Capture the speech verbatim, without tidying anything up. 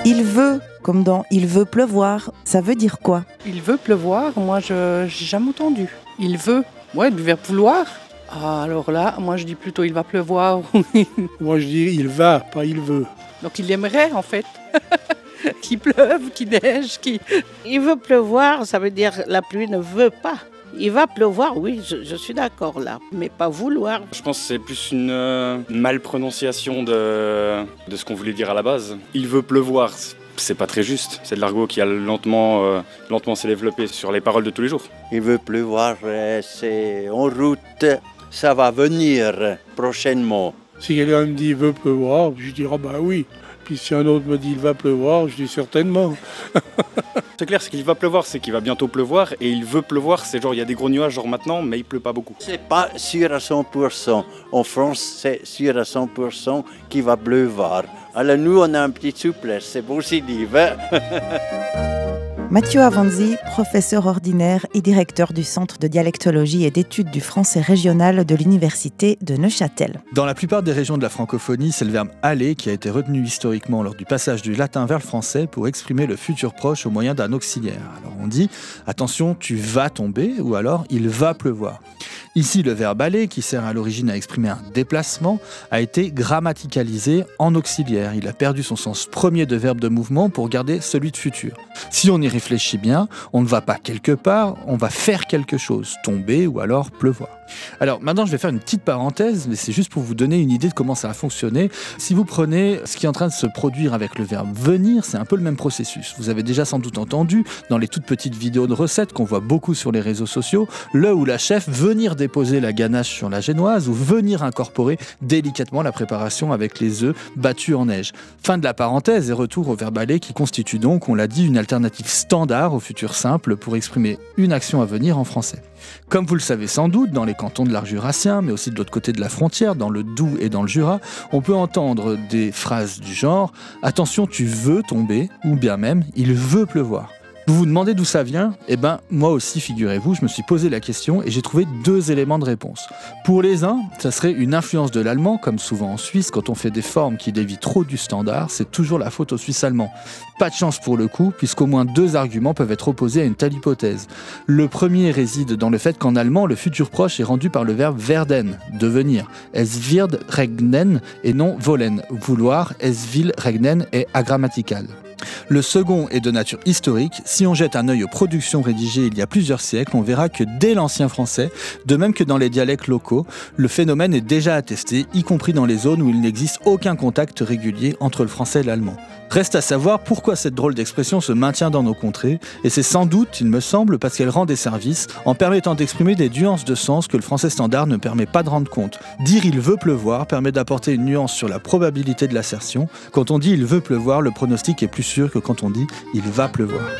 Il veut, comme dans il veut pleuvoir, ça veut dire quoi? Il veut pleuvoir, moi je n'ai jamais entendu. Il veut, ouais, du verbe vouloir. Ah, alors là, moi je dis plutôt il va pleuvoir. Moi je dis il va, pas il veut. Donc il aimerait en fait. Qu'il pleuve, qu'il neige, qu'il... Il veut pleuvoir, ça veut dire la pluie ne veut pas. Il va pleuvoir, oui, je, je suis d'accord là, mais pas vouloir. Je pense que c'est plus une euh, malprononciation de, de ce qu'on voulait dire à la base. Il veut pleuvoir, c'est pas très juste. C'est de l'argot qui a lentement, euh, lentement s'est développé sur les paroles de tous les jours. Il veut pleuvoir, euh, c'est en route, ça va venir prochainement. Si quelqu'un me dit il veut pleuvoir, je dirai bah oui. Puis si un autre me dit il va pleuvoir, je dis certainement. C'est clair, c'est qu'il va pleuvoir, c'est qu'il va bientôt pleuvoir. Et il veut pleuvoir, c'est genre il y a des gros nuages genre maintenant, mais il pleut pas beaucoup. C'est pas sûr à cent pour cent. En France, c'est sûr à cent pour cent qu'il va pleuvoir. Alors nous, on a un petit souplesse, c'est positif. Hein. Mathieu Avanzi, professeur ordinaire et directeur du Centre de dialectologie et d'études du français régional de l'Université de Neuchâtel. Dans la plupart des régions de la francophonie, c'est le verbe « aller » qui a été retenu historiquement lors du passage du latin vers le français pour exprimer le futur proche au moyen d'un auxiliaire. Alors on dit « attention, tu vas tomber » ou alors « il va pleuvoir ». Ici, le verbe « aller », qui sert à l'origine à exprimer un déplacement, a été grammaticalisé en auxiliaire. Il a perdu son sens premier de verbe de mouvement pour garder celui de futur. Si on y réfléchit bien, on ne va pas quelque part, on va faire quelque chose, tomber ou alors pleuvoir. Alors maintenant, je vais faire une petite parenthèse, mais c'est juste pour vous donner une idée de comment ça a fonctionné. Si vous prenez ce qui est en train de se produire avec le verbe « venir », c'est un peu le même processus. Vous avez déjà sans doute entendu, dans les toutes petites vidéos de recettes qu'on voit beaucoup sur les réseaux sociaux, le ou la chef venir déposer la ganache sur la génoise ou venir incorporer délicatement la préparation avec les œufs battus en neige. Fin de la parenthèse et retour au verbe « aller » qui constitue donc, on l'a dit, une alternative standard au futur simple pour exprimer une action à venir en français. Comme vous le savez sans doute, dans les cantons de l'Arc jurassien, mais aussi de l'autre côté de la frontière, dans le Doubs et dans le Jura, on peut entendre des phrases du genre « Attention, tu veux tomber » ou bien même « Il veut pleuvoir ». Vous vous demandez d'où ça vient? Eh bien, moi aussi, figurez-vous, je me suis posé la question et j'ai trouvé deux éléments de réponse. Pour les uns, ça serait une influence de l'allemand, comme souvent en Suisse, quand on fait des formes qui dévient trop du standard, c'est toujours la faute au Suisse allemand. Pas de chance pour le coup, puisqu'au moins deux arguments peuvent être opposés à une telle hypothèse. Le premier réside dans le fait qu'en allemand, le futur proche est rendu par le verbe werden, devenir. Es wird regnen et non wollen. Vouloir, es will regnen est agrammatical. Le second est de nature historique. Si on jette un œil aux productions rédigées il y a plusieurs siècles, on verra que dès l'ancien français, de même que dans les dialectes locaux, le phénomène est déjà attesté, y compris dans les zones où il n'existe aucun contact régulier entre le français et l'allemand. Reste à savoir pourquoi cette drôle d'expression se maintient dans nos contrées, et c'est sans doute, il me semble, parce qu'elle rend des services en permettant d'exprimer des nuances de sens que le français standard ne permet pas de rendre compte. Dire « il veut pleuvoir » permet d'apporter une nuance sur la probabilité de l'assertion. Quand on dit « il veut pleuvoir », le pronostic est plus sûr que quand on dit « il va pleuvoir ».